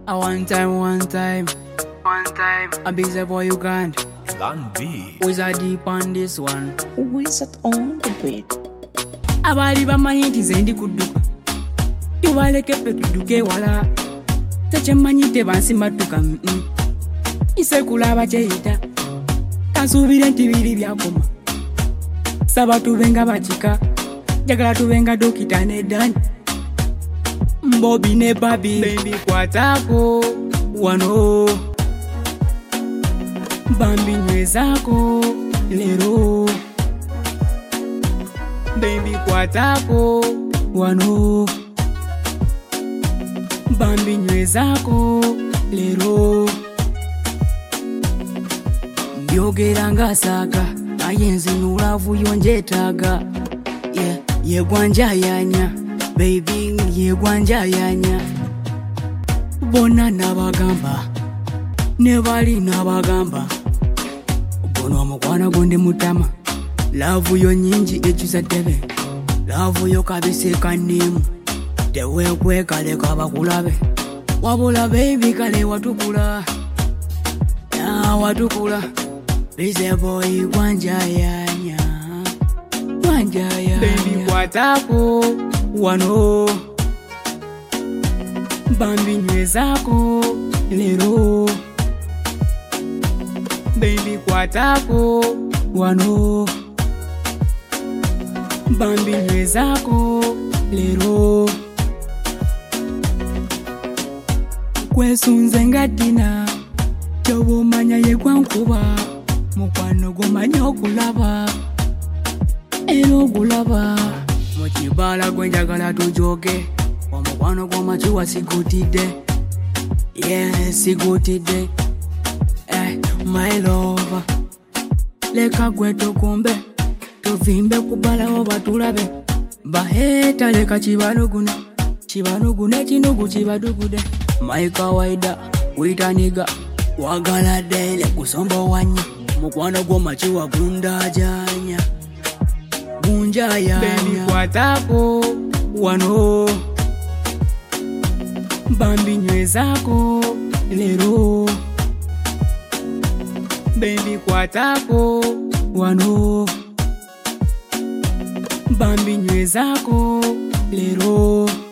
A one time. A busy boy Uganda. Plan B. Wizard deep on this one. Wizard on the beat. Abali bamanyi nti nze ndi kudduka. Tubaleke tudduke wala. Tekyemmanyi tebansimatuka. Ise kulaba kyeyita. Kansuubire nti biri byakoma. Saba tubenga bakika. Jagala tubenga dokita ne Dani. Mbobi ne Babi. Baby kwatako wano. Bambi nywezako lero. Baby kwatako wano. Bambi nywezako lero. Byogera ngasaga naye nzinula vuyo njetaga. Yeah, yegwanjayanya baby yegwanjayanya. Bona nabagamba ne bali nabagamba. Bono omukwana gonde mutama. Love yo nyingi ekyusa ttebe. Love yo kabise kanemu. Teweekwe kale kabakulabe. Wabula baby kale watukula. Watukula. Busy boy gwanjayanya. Baby kwatako wano. Bambi nywezako lero. Baby kwatako wano. Bambi nywezako lero. Kwesunze nga Dina. Kyobumanya yegwankuba. Mukwano gomanya okulaba. Ero ogulaba. Mukibala gwenjagala tujoge. Omukwano gw'omakiwa sigutidde. Yeah, sigutidde. My love. Leka gwe tukumbe. Tuvimbe kubalawo batulabe. Baheta leka kibalugune. Kibalugune kinugu kibadugude. My kawaida witaniga. Wagala dele kusombo wanya. Mukwano gw'omakiwa gundajanya. Gunjayanya. Baby kwatako wano. Bambi nywezako lero. Baby kwatako wano. Bambi nywezako lero.